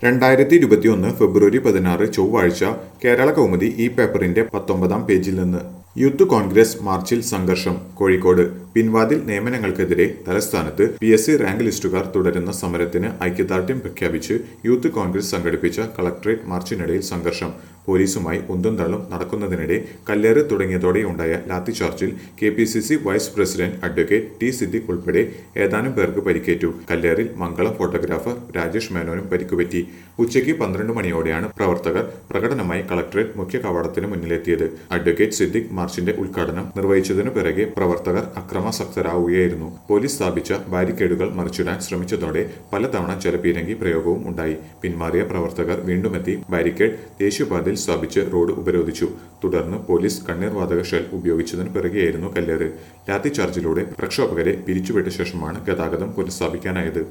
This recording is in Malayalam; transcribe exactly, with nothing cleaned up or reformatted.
രണ്ടായിരത്തി ഇരുപത്തിയൊന്ന് ഫെബ്രുവരി പതിനാറ് ചൊവ്വാഴ്ച കേരള കൗമുദി ഈ പേപ്പറിന്റെ പത്തൊമ്പതാം പേജിൽ നിന്ന് യൂത്ത് കോൺഗ്രസ് മാർച്ചിൽ സംഘർഷം കോഴിക്കോട് പിൻവാതിൽ നിയമനങ്ങൾക്കെതിരെ തലസ്ഥാനത്ത് പി എസ് സി റാങ്ക് ലിസ്റ്റുകാർ തുടരുന്ന സമരത്തിന് ഐക്യദാർഢ്യം പ്രഖ്യാപിച്ച് യൂത്ത് കോൺഗ്രസ് സംഘടിപ്പിച്ച കളക്ടറേറ്റ് മാർച്ചിനിടയിൽ സംഘർഷം പോലീസുമായി ഉന്തും തള്ളും നടക്കുന്നതിനിടെ കല്ലേറ് തുടങ്ങിയതോടെയുണ്ടായ ലാത്തിചാർജിൽ K P C C vice president advocate T Siddique ഉൾപ്പെടെ ഏതാനും പേർക്ക് പരിക്കേറ്റു. കല്ലേറിൽ മംഗളം ഫോട്ടോഗ്രാഫർ രാജേഷ് മേനോനും പരിക്കുപറ്റി. ഉച്ചയ്ക്ക് പന്ത്രണ്ട് മണിയോടെയാണ് പ്രവർത്തകർ പ്രകടനമായി കളക്ടറേറ്റ് മുഖ്യ കവാടത്തിന് മുന്നിലെത്തിയത്. അഡ്വക്കേറ്റ് സിദ്ദിഖ് മാർച്ചിന്റെ ഉദ്ഘാടനം നിർവഹിച്ചതിനു പിറകെ പ്രവർത്തകർ അക്രമാസക്തരാവുകയായിരുന്നു. പോലീസ് സ്ഥാപിച്ച ബാരിക്കേഡുകൾ മറിച്ചിടാൻ ശ്രമിച്ചതോടെ പലതവണ ജലപീരങ്കി പ്രയോഗവും ഉണ്ടായി. പിന്മാറിയ പ്രവർത്തകർ വീണ്ടുമെത്തി ബാരിക്കേഡ് ദേശീയപാതയിൽ സ്ഥാപിച്ച് റോഡ് ഉപരോധിച്ചു. തുടർന്ന് പോലീസ് കണ്ണീർ വാതക ഷെൽ ഉപയോഗിച്ചതിന് പിറകെയായിരുന്നു കല്ലേറ്. ലാത്തിചാർജിലൂടെ പ്രക്ഷോഭകരെ പിരിച്ചുവിട്ട ശേഷമാണ് ഗതാഗതം പുനഃസ്ഥാപിക്കാനായത്.